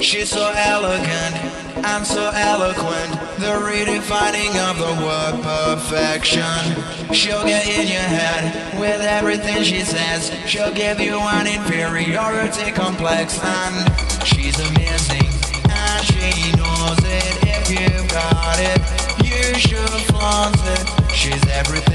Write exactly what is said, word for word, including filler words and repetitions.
She's so elegant and so eloquent, the redefining of the word perfection. She'll get in your head with everything she says. She'll give you an inferiority complex, and she's amazing and she knows it. If you've got it, you should flaunt it. She's everything